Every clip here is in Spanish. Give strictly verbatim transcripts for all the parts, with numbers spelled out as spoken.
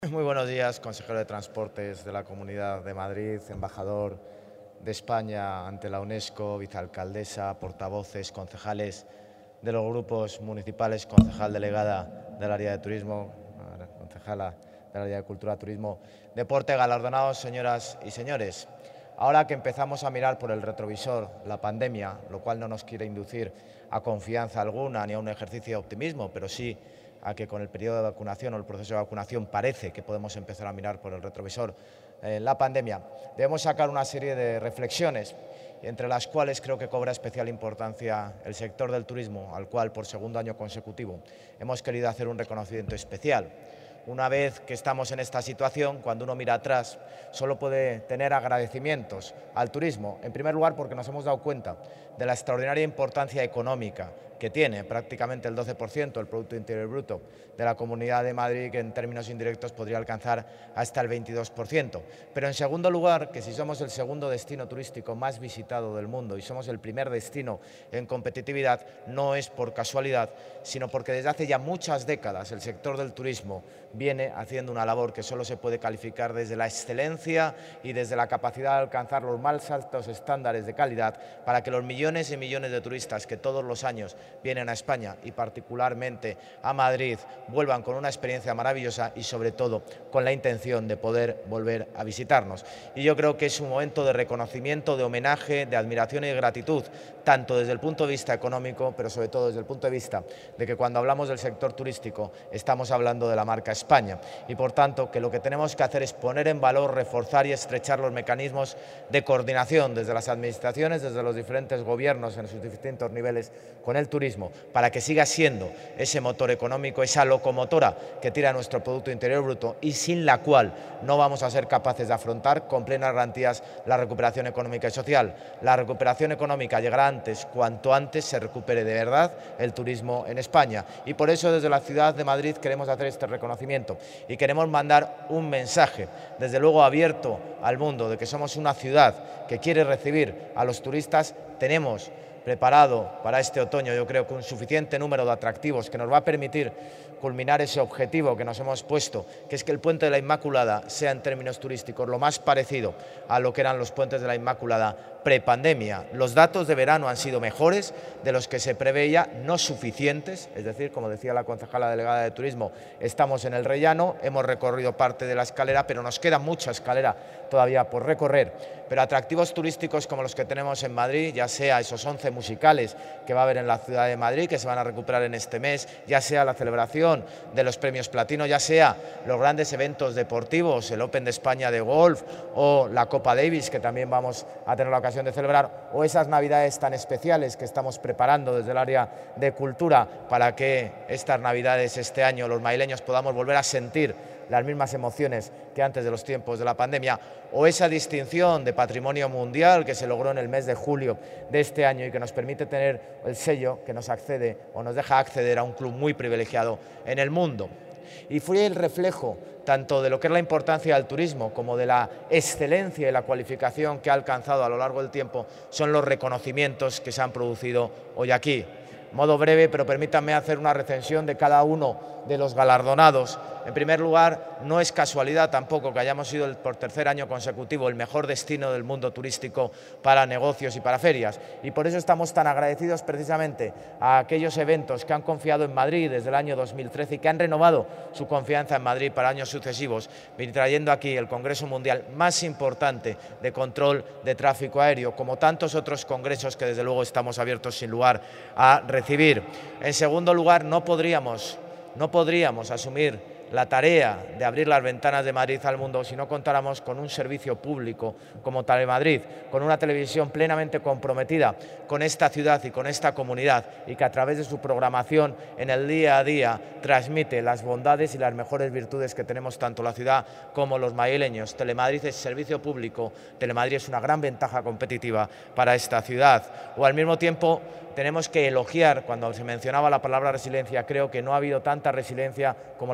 Muy buenos días, consejero de Transportes de la Comunidad de Madrid, embajador de España ante la UNESCO, vicealcaldesa, portavoces, concejales de los grupos municipales, concejal delegada del área de turismo, concejala del área de cultura, turismo, deporte, galardonados, señoras y señores. Ahora que empezamos a mirar por el retrovisor la pandemia, lo cual no nos quiere inducir a confianza alguna ni a un ejercicio de optimismo, pero sí a que con el periodo de vacunación o el proceso de vacunación parece que podemos empezar a mirar por el retrovisor eh, la pandemia, debemos sacar una serie de reflexiones, entre las cuales creo que cobra especial importancia el sector del turismo, al cual por segundo año consecutivo hemos querido hacer un reconocimiento especial. Una vez que estamos en esta situación, cuando uno mira atrás, solo puede tener agradecimientos al turismo. En primer lugar, porque nos hemos dado cuenta de la extraordinaria importancia económica que tiene prácticamente el doce por ciento del Producto Interior Bruto de la Comunidad de Madrid, que en términos indirectos podría alcanzar hasta el veintidós por ciento. Pero en segundo lugar, que si somos el segundo destino turístico más visitado del mundo y somos el primer destino en competitividad, no es por casualidad, sino porque desde hace ya muchas décadas el sector del turismo viene haciendo una labor que solo se puede calificar desde la excelencia y desde la capacidad de alcanzar los más altos estándares de calidad para que los millones y millones de turistas que todos los años vienen a España y particularmente a Madrid vuelvan con una experiencia maravillosa y sobre todo con la intención de poder volver a visitarnos. Y yo creo que es un momento de reconocimiento, de homenaje, de admiración y de gratitud, tanto desde el punto de vista económico, pero sobre todo desde el punto de vista de que cuando hablamos del sector turístico estamos hablando de la marca España y por tanto que lo que tenemos que hacer es poner en valor, reforzar y estrechar los mecanismos de coordinación desde las administraciones, desde los diferentes gobiernos en sus distintos niveles con el turismo, para que siga siendo ese motor económico, esa locomotora que tira nuestro Producto Interior Bruto y sin la cual no vamos a ser capaces de afrontar con plenas garantías la recuperación económica y social. La recuperación económica llegará antes, cuanto antes se recupere de verdad el turismo en España y por eso desde la ciudad de Madrid queremos hacer este reconocimiento y queremos mandar un mensaje, desde luego abierto al mundo, de que somos una ciudad que quiere recibir a los turistas. Tenemos preparado para este otoño, yo creo que un suficiente número de atractivos que nos va a permitir culminar ese objetivo que nos hemos puesto, que es que el Puente de la Inmaculada sea en términos turísticos lo más parecido a lo que eran los puentes de la Inmaculada prepandemia. Los datos de verano han sido mejores de los que se preveía, no suficientes, es decir, como decía la concejala delegada de Turismo, estamos en el rellano, hemos recorrido parte de la escalera, pero nos queda mucha escalera todavía por recorrer. Pero atractivos turísticos como los que tenemos en Madrid, ya sea esos once musicales que va a haber en la ciudad de Madrid, que se van a recuperar en este mes, ya sea la celebración de los premios platino, ya sea los grandes eventos deportivos, el Open de España de golf o la Copa Davis, que también vamos a tener la ocasión de celebrar, o esas navidades tan especiales que estamos preparando desde el área de cultura para que estas navidades este año los madrileños podamos volver a sentir las mismas emociones que antes de los tiempos de la pandemia, o esa distinción de patrimonio mundial que se logró en el mes de julio de este año y que nos permite tener el sello que nos accede o nos deja acceder a un club muy privilegiado en el mundo. Y fue el reflejo tanto de lo que es la importancia del turismo como de la excelencia y la cualificación que ha alcanzado a lo largo del tiempo, son los reconocimientos que se han producido hoy aquí. Modo breve, pero permítanme hacer una recensión de cada uno de los galardonados. En primer lugar, no es casualidad tampoco que hayamos sido el, por tercer año consecutivo el mejor destino del mundo turístico para negocios y para ferias. Y por eso estamos tan agradecidos precisamente a aquellos eventos que han confiado en Madrid desde el año dos mil trece y que han renovado su confianza en Madrid para años sucesivos, trayendo aquí el Congreso Mundial más importante de control de tráfico aéreo, como tantos otros congresos que desde luego estamos abiertos sin lugar a recibir. En segundo lugar, no podríamos, no podríamos asumir la tarea de abrir las ventanas de Madrid al mundo si no contáramos con un servicio público como Telemadrid, con una televisión plenamente comprometida con esta ciudad y con esta comunidad y que a través de su programación en el día a día transmite las bondades y las mejores virtudes que tenemos tanto la ciudad como los madrileños. Telemadrid es servicio público, Telemadrid es una gran ventaja competitiva para esta ciudad. O al mismo tiempo tenemos que elogiar, cuando se mencionaba la palabra resiliencia, creo que no ha habido tanta resiliencia como la de las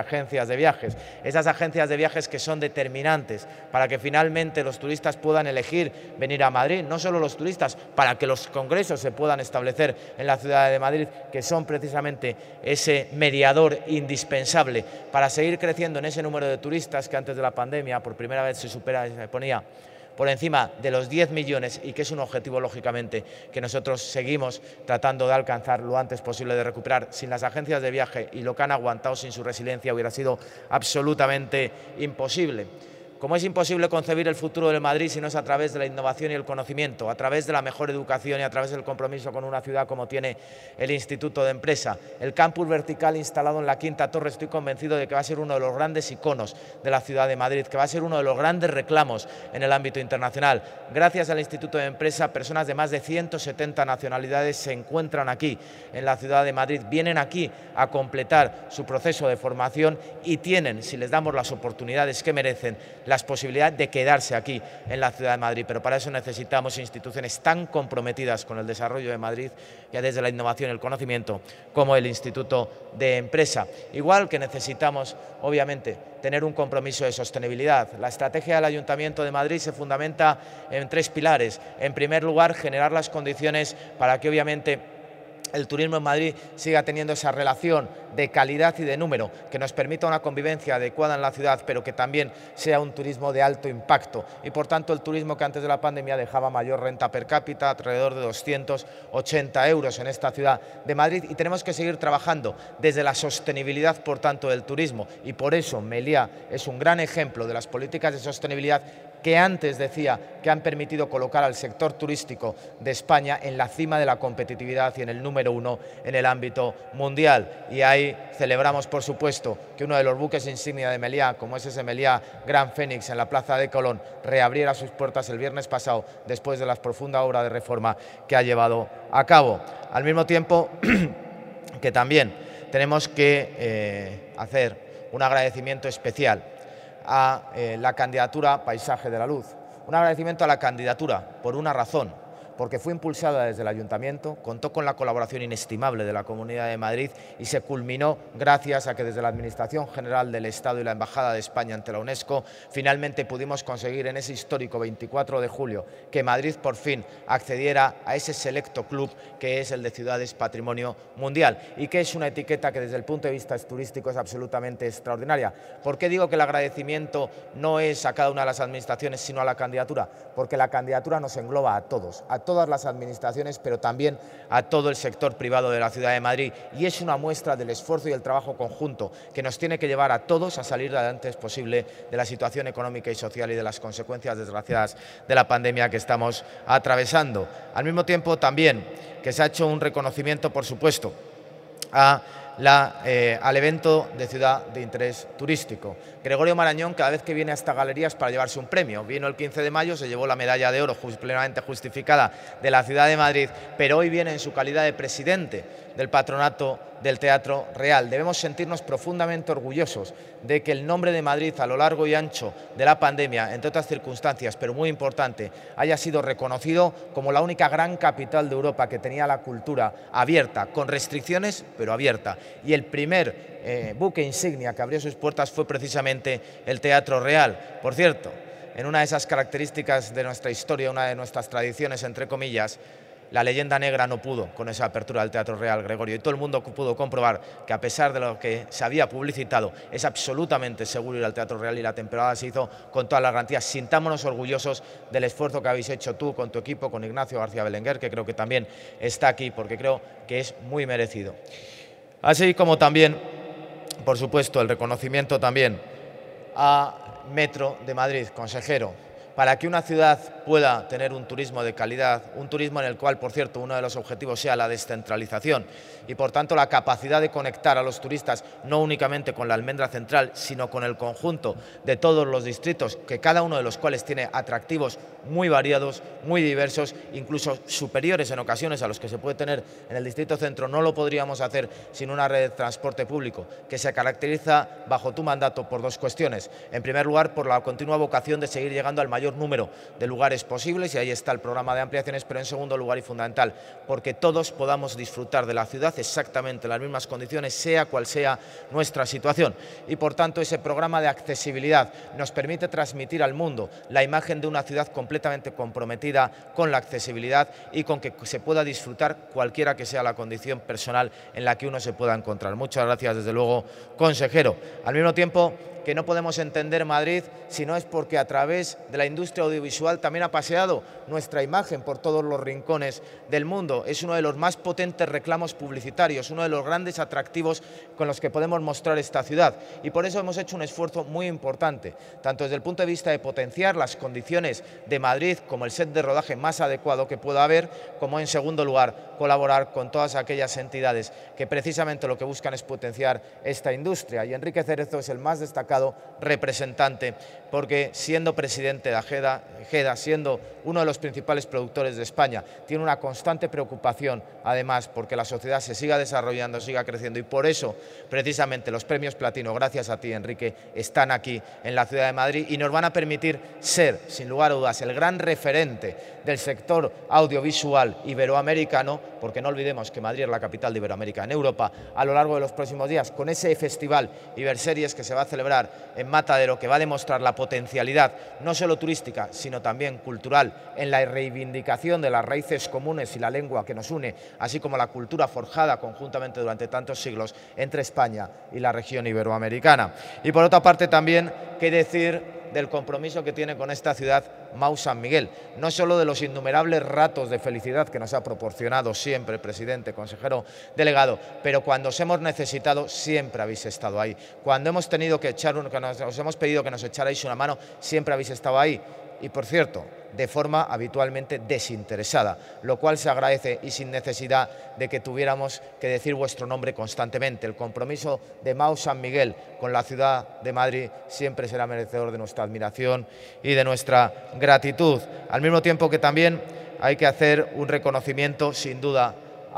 agencias de viajes, esas agencias de viajes que son determinantes para que finalmente los turistas puedan elegir venir a Madrid, no solo los turistas, para que los congresos se puedan establecer en la ciudad de Madrid, que son precisamente ese mediador indispensable para seguir creciendo en ese número de turistas que antes de la pandemia por primera vez se supera, se ponía por encima de los diez millones y que es un objetivo, lógicamente, que nosotros seguimos tratando de alcanzar lo antes posible, de recuperar. Sin las agencias de viaje y lo que han aguantado sin su resiliencia hubiera sido absolutamente imposible. Como es imposible concebir el futuro de Madrid si no es a través de la innovación y el conocimiento, a través de la mejor educación y a través del compromiso con una ciudad como tiene el Instituto de Empresa. El campus vertical instalado en la Quinta Torre, estoy convencido de que va a ser uno de los grandes iconos de la ciudad de Madrid, que va a ser uno de los grandes reclamos en el ámbito internacional. Gracias al Instituto de Empresa, personas de más de ciento setenta nacionalidades se encuentran aquí en la ciudad de Madrid, vienen aquí a completar su proceso de formación y tienen, si les damos las oportunidades que merecen, las posibilidades de quedarse aquí en la ciudad de Madrid, pero para eso necesitamos instituciones tan comprometidas con el desarrollo de Madrid, ya desde la innovación y el conocimiento, como el Instituto de Empresa. Igual que necesitamos, obviamente, tener un compromiso de sostenibilidad. La estrategia del Ayuntamiento de Madrid se fundamenta en tres pilares. En primer lugar, generar las condiciones para que, obviamente, el turismo en Madrid siga teniendo esa relación de calidad y de número que nos permita una convivencia adecuada en la ciudad, pero que también sea un turismo de alto impacto y, por tanto, el turismo que antes de la pandemia dejaba mayor renta per cápita, alrededor de doscientos ochenta euros en esta ciudad de Madrid, y tenemos que seguir trabajando desde la sostenibilidad, por tanto, del turismo, y por eso Meliá es un gran ejemplo de las políticas de sostenibilidad que antes decía que han permitido colocar al sector turístico de España en la cima de la competitividad y en el número uno en el ámbito mundial. Y ahí celebramos, por supuesto, que uno de los buques insignia de Meliá, como es ese Meliá Gran Fénix en la Plaza de Colón, reabriera sus puertas el viernes pasado después de la profunda obra de reforma que ha llevado a cabo. Al mismo tiempo que también tenemos que eh, hacer un agradecimiento especial a eh, la candidatura Paisaje de la Luz. Un agradecimiento a la candidatura por una razón, porque fue impulsada desde el Ayuntamiento, contó con la colaboración inestimable de la Comunidad de Madrid y se culminó gracias a que desde la Administración General del Estado y la Embajada de España ante la UNESCO finalmente pudimos conseguir en ese histórico veinticuatro de julio que Madrid por fin accediera a ese selecto club que es el de Ciudades Patrimonio Mundial y que es una etiqueta que desde el punto de vista turístico es absolutamente extraordinaria. ¿Por qué digo que el agradecimiento no es a cada una de las administraciones sino a la candidatura? Porque la candidatura nos engloba a todos, a todas las administraciones, pero también a todo el sector privado de la ciudad de Madrid, y es una muestra del esfuerzo y el trabajo conjunto que nos tiene que llevar a todos a salir lo antes posible de la situación económica y social y de las consecuencias desgraciadas de la pandemia que estamos atravesando. Al mismo tiempo también que se ha hecho un reconocimiento, por supuesto, a La, eh, al evento de Ciudad de Interés Turístico. Gregorio Marañón cada vez que viene a esta galería es para llevarse un premio. Vino el quince de mayo, se llevó la medalla de oro just, plenamente justificada de la Ciudad de Madrid, pero hoy viene en su calidad de presidente del Patronato del Teatro Real. Debemos sentirnos profundamente orgullosos de que el nombre de Madrid a lo largo y ancho de la pandemia, entre otras circunstancias, pero muy importante, haya sido reconocido como la única gran capital de Europa que tenía la cultura abierta, con restricciones, pero abierta. Y el primer eh, buque insignia que abrió sus puertas fue precisamente el Teatro Real. Por cierto, en una de esas características de nuestra historia, una de nuestras tradiciones, entre comillas, la leyenda negra no pudo con esa apertura del Teatro Real, Gregorio, y todo el mundo pudo comprobar que a pesar de lo que se había publicitado, es absolutamente seguro ir al Teatro Real y la temporada se hizo con todas las garantías. Sintámonos orgullosos del esfuerzo que habéis hecho tú con tu equipo, con Ignacio García Belenguer, que creo que también está aquí, porque creo que es muy merecido. Así como también, por supuesto, el reconocimiento también a Metro de Madrid, consejero. Para que una ciudad pueda tener un turismo de calidad, un turismo en el cual, por cierto, uno de los objetivos sea la descentralización y, por tanto, la capacidad de conectar a los turistas no únicamente con la almendra central, sino con el conjunto de todos los distritos, que cada uno de los cuales tiene atractivos muy variados, muy diversos, incluso superiores en ocasiones a los que se puede tener en el distrito centro. No lo podríamos hacer sin una red de transporte público que se caracteriza bajo tu mandato por dos cuestiones. En primer lugar, por la continua vocación de seguir llegando al mayor mayor número de lugares posibles, y ahí está el programa de ampliaciones, pero en segundo lugar y fundamental, porque todos podamos disfrutar de la ciudad exactamente en las mismas condiciones, sea cual sea nuestra situación. Y por tanto ese programa de accesibilidad nos permite transmitir al mundo la imagen de una ciudad completamente comprometida con la accesibilidad y con que se pueda disfrutar cualquiera que sea la condición personal en la que uno se pueda encontrar. Muchas gracias, desde luego, consejero. Al mismo tiempo que no podemos entender Madrid si no es porque a través de la industria audiovisual también ha paseado nuestra imagen por todos los rincones del mundo. Es uno de los más potentes reclamos publicitarios, uno de los grandes atractivos con los que podemos mostrar esta ciudad. Y por eso hemos hecho un esfuerzo muy importante, tanto desde el punto de vista de potenciar las condiciones de Madrid como el set de rodaje más adecuado que pueda haber, como en segundo lugar colaborar con todas aquellas entidades que precisamente lo que buscan es potenciar esta industria. Y Enrique Cerezo es el más destacado representante, porque siendo presidente de Ageda, Ageda, siendo uno de los principales productores de España, tiene una constante preocupación, además, porque la sociedad se siga desarrollando, siga creciendo, y por eso, precisamente, los premios Platino, gracias a ti, Enrique, están aquí en la ciudad de Madrid y nos van a permitir ser, sin lugar a dudas, el gran referente del sector audiovisual iberoamericano, porque no olvidemos que Madrid es la capital de Iberoamérica en Europa, a lo largo de los próximos días, con ese festival Iberseries que se va a celebrar en Matadero, que va a demostrar la potencialidad no solo turística, sino también cultural, en la reivindicación de las raíces comunes y la lengua que nos une, así como la cultura forjada conjuntamente durante tantos siglos entre España y la región iberoamericana. Y por otra parte también, qué decir del compromiso que tiene con esta ciudad Mau San Miguel, no solo de los innumerables ratos de felicidad que nos ha proporcionado siempre, presidente, consejero delegado, pero cuando os hemos necesitado siempre habéis estado ahí. Cuando hemos tenido que echar un, que nos, os hemos pedido que nos echarais una mano, siempre habéis estado ahí. Y, por cierto, de forma habitualmente desinteresada, lo cual se agradece y sin necesidad de que tuviéramos que decir vuestro nombre constantemente. El compromiso de Mau San Miguel con la ciudad de Madrid siempre será merecedor de nuestra admiración y de nuestra gratitud. Al mismo tiempo que también hay que hacer un reconocimiento, sin duda,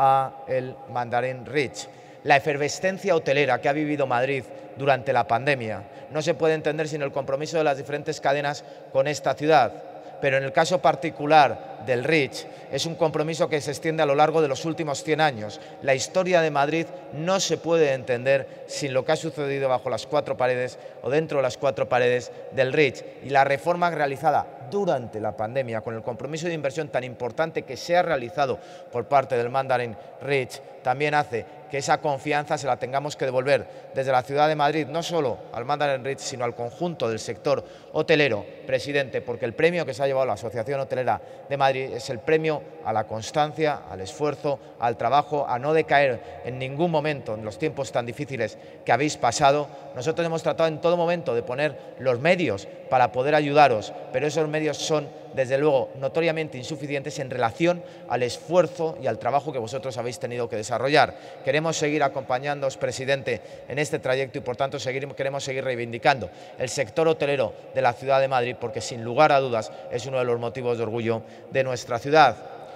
a el Mandarin Ridge. La efervescencia hotelera que ha vivido Madrid durante la pandemia no se puede entender sin el compromiso de las diferentes cadenas con esta ciudad, pero en el caso particular del Ridge es un compromiso que se extiende a lo largo de los últimos cien años. La historia de Madrid no se puede entender sin lo que ha sucedido bajo las cuatro paredes o dentro de las cuatro paredes del Ridge, y la reforma realizada durante la pandemia, con el compromiso de inversión tan importante que se ha realizado por parte del Mandarin Ridge, también hace que esa confianza se la tengamos que devolver desde la ciudad de Madrid, no solo al Mandarin Ridge, sino al conjunto del sector hotelero, presidente, porque el premio que se ha llevado la Asociación Hotelera de Madrid es el premio a la constancia, al esfuerzo, al trabajo, a no decaer en ningún momento en los tiempos tan difíciles que habéis pasado. Nosotros hemos tratado en todo momento de poner los medios para poder ayudaros, pero esos medios son, desde luego, notoriamente insuficientes en relación al esfuerzo y al trabajo que vosotros habéis tenido que desarrollar. Queremos seguir acompañándoos, presidente, en este trayecto y, por tanto, seguir, queremos seguir reivindicando el sector hotelero de la ciudad de Madrid, porque, sin lugar a dudas, es uno de los motivos de orgullo de nuestra ciudad.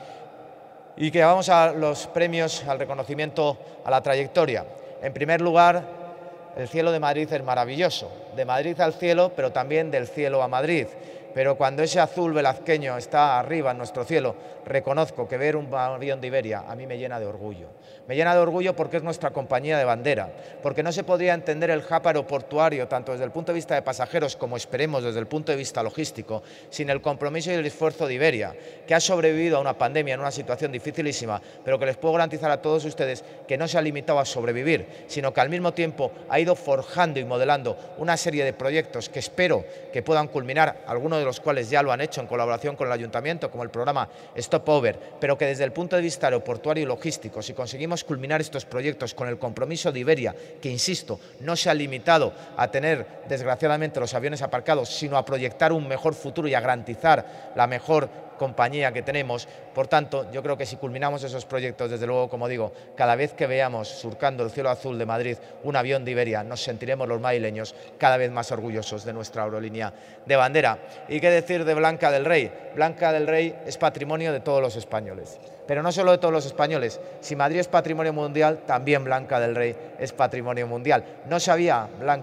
Y que vamos a los premios, al reconocimiento a la trayectoria. En primer lugar, el cielo de Madrid es maravilloso, de Madrid al cielo, pero también del cielo a Madrid. Pero cuando ese azul velazqueño está arriba en nuestro cielo, reconozco que ver un avión de Iberia a mí me llena de orgullo. Me llena de orgullo porque es nuestra compañía de bandera, porque no se podría entender el hub aeroportuario, tanto desde el punto de vista de pasajeros como esperemos desde el punto de vista logístico, sin el compromiso y el esfuerzo de Iberia, que ha sobrevivido a una pandemia en una situación dificilísima, pero que les puedo garantizar a todos ustedes que no se ha limitado a sobrevivir, sino que al mismo tiempo ha ido forjando y modelando una serie de proyectos que espero que puedan culminar, algunos de los cuales ya lo han hecho en colaboración con el Ayuntamiento, como el programa Stopover, pero que desde el punto de vista aeroportuario y logístico, si conseguimos culminar estos proyectos con el compromiso de Iberia, que insisto, no se ha limitado a tener desgraciadamente los aviones aparcados, sino a proyectar un mejor futuro y a garantizar la mejor compañía que tenemos. Por tanto, yo creo que si culminamos esos proyectos, desde luego, como digo, cada vez que veamos surcando el cielo azul de Madrid un avión de Iberia, nos sentiremos los madrileños cada vez más orgullosos de nuestra aerolínea de bandera. ¿Y qué decir de Blanca del Rey? Blanca del Rey es patrimonio de todos los españoles. Pero no solo de todos los españoles. Si Madrid es patrimonio mundial, también Blanca del Rey es patrimonio mundial. No sabía, Blanca,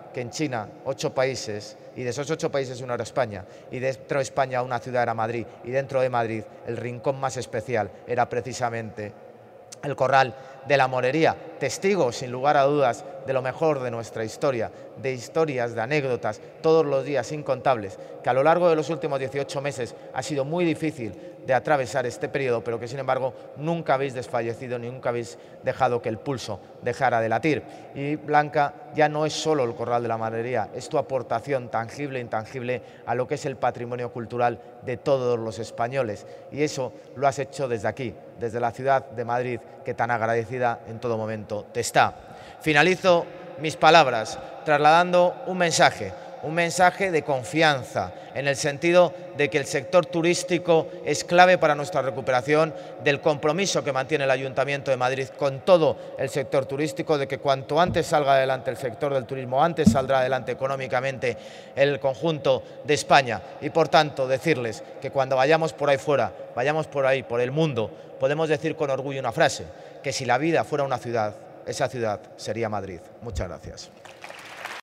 que en China ocho países, y de esos ocho países uno era España, y dentro de España una ciudad era Madrid, y dentro de Madrid el rincón más especial era precisamente el Corral de la Morería, testigo, sin lugar a dudas, de lo mejor de nuestra historia, de historias, de anécdotas, todos los días incontables, que a lo largo de los últimos dieciocho meses ha sido muy difícil de atravesar este periodo, pero que sin embargo nunca habéis desfallecido, ni nunca habéis dejado que el pulso dejara de latir. Y Blanca ya no es solo el Corral de la Morería, es tu aportación tangible e intangible a lo que es el patrimonio cultural de todos los españoles. Y eso lo has hecho desde aquí, desde la ciudad de Madrid, que tan agradecida en todo momento te está. Finalizo mis palabras trasladando un mensaje, un mensaje de confianza, en el sentido de que el sector turístico es clave para nuestra recuperación, del compromiso que mantiene el Ayuntamiento de Madrid con todo el sector turístico, de que cuanto antes salga adelante el sector del turismo, antes saldrá adelante económicamente el conjunto de España. Y por tanto decirles que cuando vayamos por ahí fuera, vayamos por ahí, por el mundo, podemos decir con orgullo una frase, que si la vida fuera una ciudad, esa ciudad sería Madrid. Muchas gracias.